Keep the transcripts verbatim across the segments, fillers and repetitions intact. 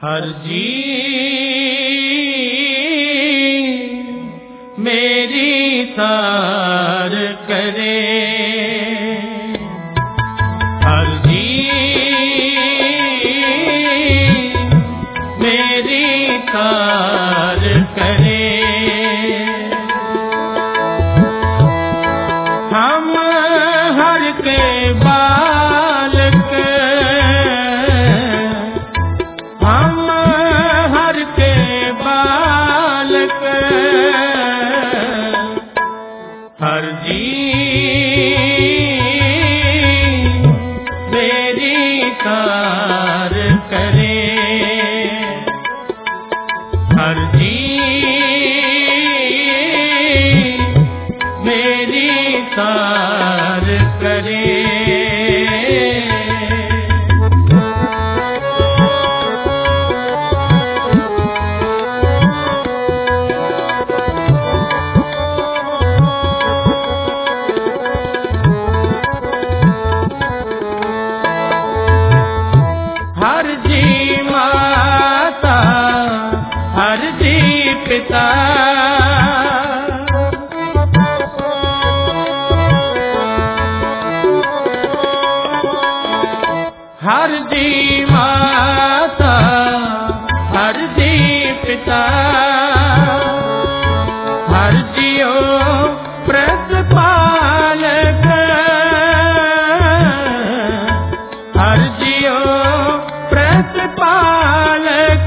हर जी मेरी तार करे, हर जी मेरी तार करे। हम हर के बालक, हम हर के बालक, हर जी मेरी तार करे, हर जी मेरी तार करे। हर जी माता, हर जी पिता, हर जी माता, हर जी पिता, हर जियो प्रतिपालक, हर जियो प्रतिपालक।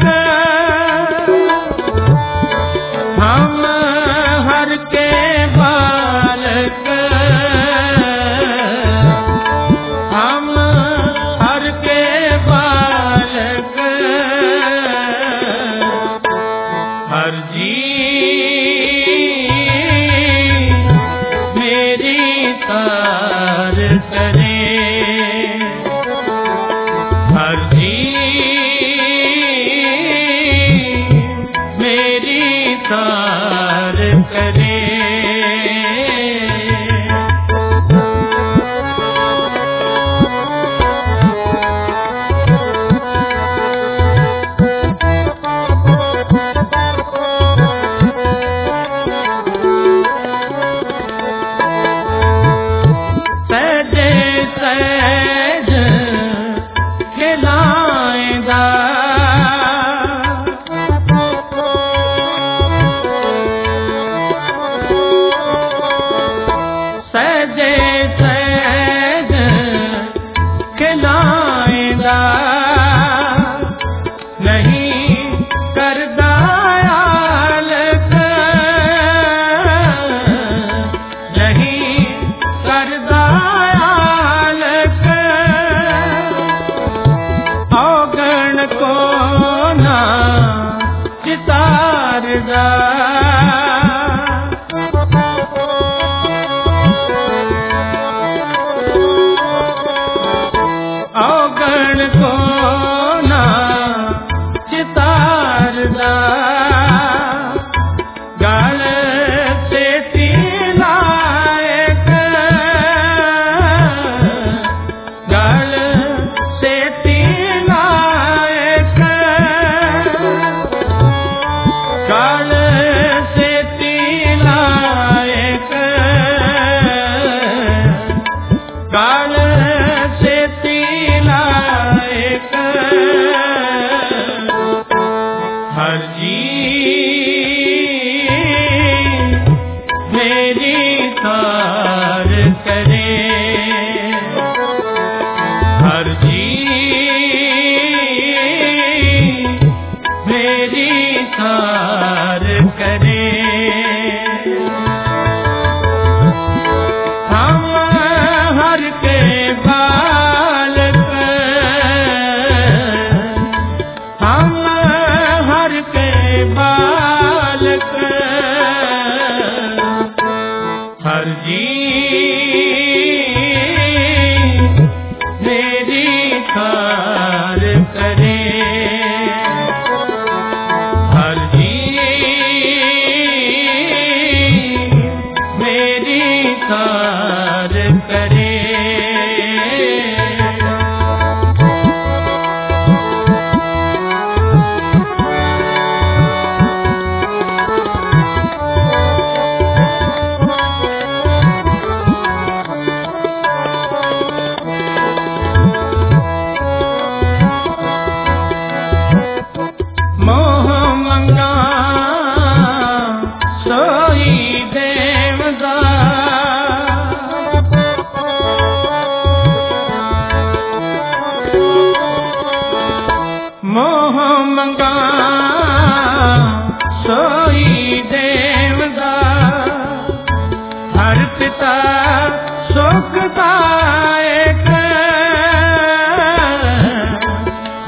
हम हर के बालक, हम हर के बालक, हर जी मेरी तार करे, हर जी मेरी तार करे। सहजे सहज खिलाएगा, सहजे सहज खिलाएगा, नहीं करदा आलक, नहीं करदा आलक। औगण को ना चितारदा, औगण को ना चितारदा, गल सेठी लायक, गल सेठी लायक, गल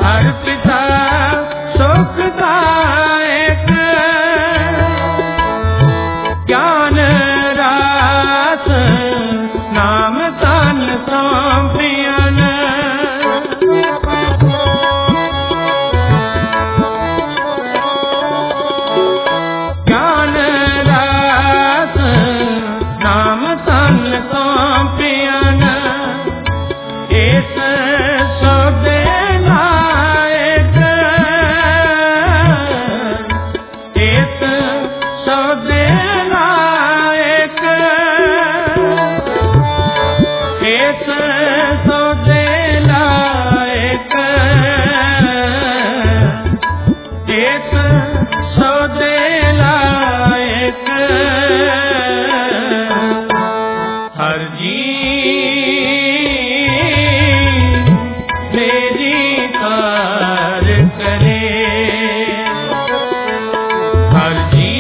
हर पिता सुखदायक ज्ञान रास नाम तन सौंपियन ज्ञान रास नाम तन सौंपियन इस सौदे लायक इस सौदे लायक इस सौदे लायक इस सौदे लायक हर जी मेरी कार करे हर जी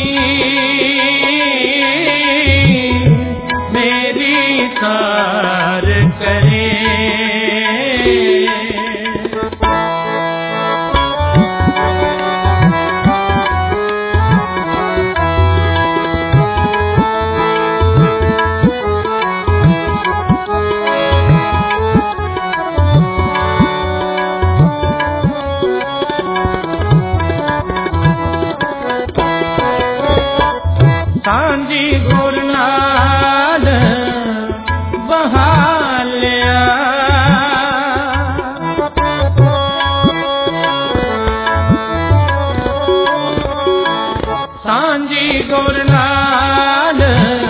मेरी कार करे सांझी गुरनाल बहालिया सांझी गुरनाल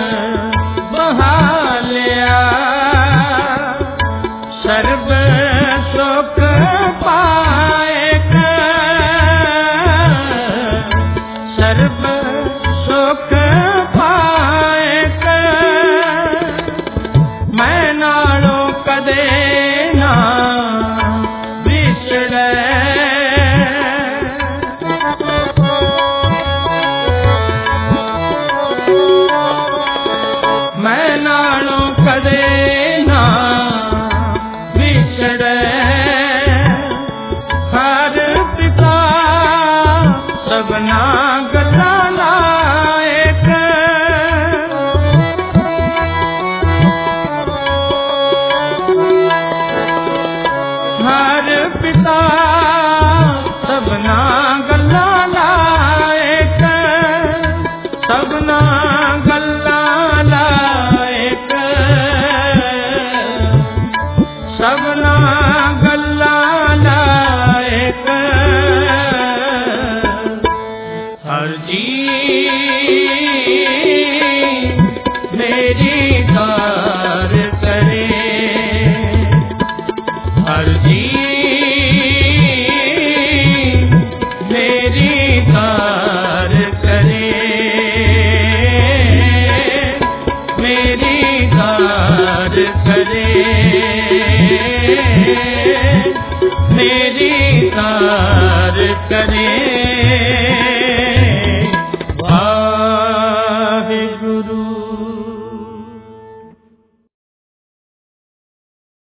बहालिया सर्व सुख पाएक सर्व सुख पाएक मैं नालों कदे ना विछड़े मैं नालों कदे ना विछड़े हर पिता सबना गला लायक हर पिता सबना गला लायक सबना गला लायक सबना गला लायक हर जी मेरी कार करे हर जी मेरी कार करे मेरी कार करे मेरी कार करे